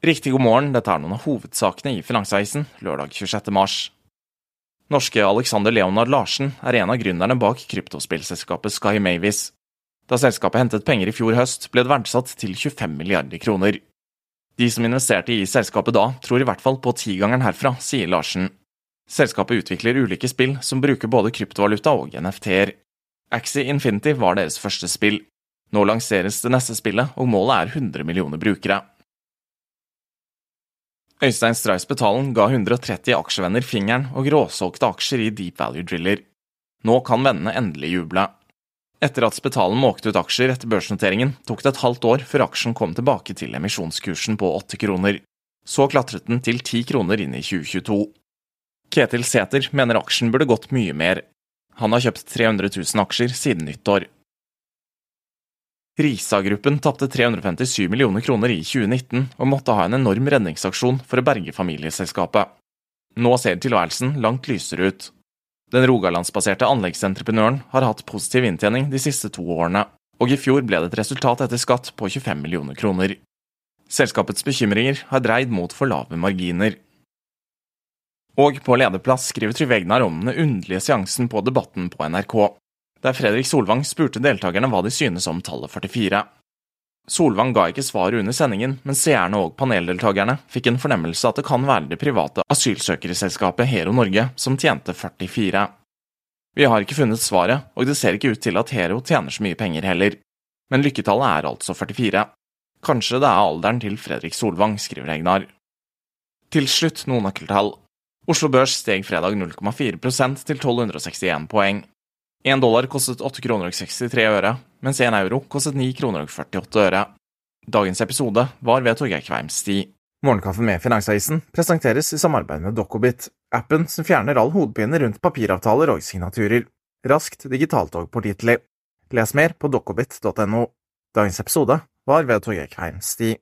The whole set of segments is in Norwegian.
Riktig god morgen, dette noen av hovedsakene i Finansavisen, lørdag 26. mars. Norske Alexander Leonard Larsen en av gründerne bak kryptospillselskapet Sky Mavis. Da selskapet hentet penger i fjor høst, ble det verdsatt til 25 milliarder kroner. De som investerte i selskapet da, tror i hvert fall på 10-gangeren herfra, sier Larsen. Selskapet utvikler ulike spill som bruker både kryptovaluta og NFT-er. Axie Infinity var deres første spill. Nå lanseres det neste spillet, og målet 100 millioner brukere. Øystein Stray-Spetalen ga 130 aksjevenner fingeren og gråsolgte aksjer i Deep Value Driller. Nå kan vennene endelig juble. Etter at Spetalen måkte ut aksjer etter børsnoteringen, tok det et halvt år før aksjen kom tilbake til emisjonskursen på 8 kroner. Så klatret den til 10 kroner inn i 2022. Ketil Sæther mener aksjen burde gått mye mer. Han har kjøpt 300 000 aksjer siden nyttår. Risa-gruppen tappte 357 millioner kroner i 2019 og måtte ha en enorm redningsaksjon for å berge familieselskapet. Nå ser tilværelsen langt lysere ut. Den rogalandsbaserte anleggsentreprenøren har hatt positiv inntjening de siste 2 årene, og i fjor ble det et resultat etter skatt på 25 millioner kroner. Selskapets bekymringer har dreid mot for lave marginer. Og på lederplass skriver Trygve Egnar om den underlige seansen på Debatten på NRK, der Fredrik Solvang spurte deltakerne hva de synes om tallet 44. Solvang ga ikke svar under sendingen, men seerne og paneldeltakerne fikk en fornemmelse at det kan være det private asylsøkerselskapet Hero Norge som tjente 44. Vi har ikke funnet svaret, og det ser ikke ut til at Hero tjener så mye penger heller. Men lykketallet altså 44. Kanskje det alderen til Fredrik Solvang, skriver Egnar. Til slutt noen nøkkeltall. Oslo Børs steg fredag 0,4% til 1261 poeng. $1 kostet 8 kroner og 63 øre, mens €1 kostet 9 kroner og 48 øre. Dagens episode var ved Torgeir Kveim Sti. Morgenkaffe med Finansavisen presenteres i samarbeid med Dokobit, appen som fjerner all hodepine rundt papiravtaler og signaturer. Raskt, digitalt og pålitelig. Les mer på dokobit.no. Dagens episode var ved Torgeir Kveim Sti.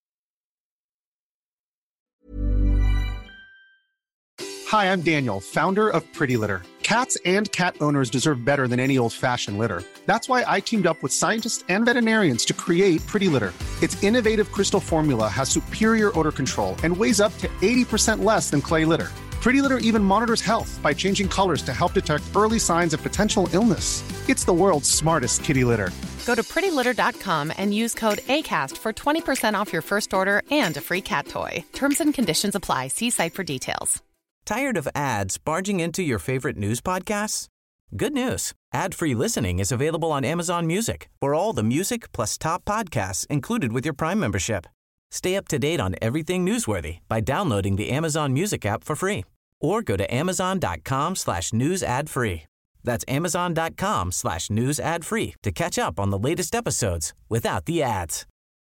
Hi, I'm Daniel, founder of Pretty Litter. Cats and cat owners deserve better than any old-fashioned litter. That's why I teamed up with scientists and veterinarians to create Pretty Litter. Its innovative crystal formula has superior odor control and weighs up to 80% less than clay litter. Pretty Litter even monitors health by changing colors to help detect early signs of potential illness. It's the world's smartest kitty litter. Go to prettylitter.com and use code ACAST for 20% off your first order and a free cat toy. Terms and conditions apply. See site for details. Tired of ads barging into your favorite news podcasts? Good news. Ad-free listening is available on Amazon Music for all the music plus top podcasts included with your Prime membership. Stay up to date on everything newsworthy by downloading the Amazon Music app for free or go to amazon.com/news ad free. That's amazon.com/news ad free to catch up on the latest episodes without the ads.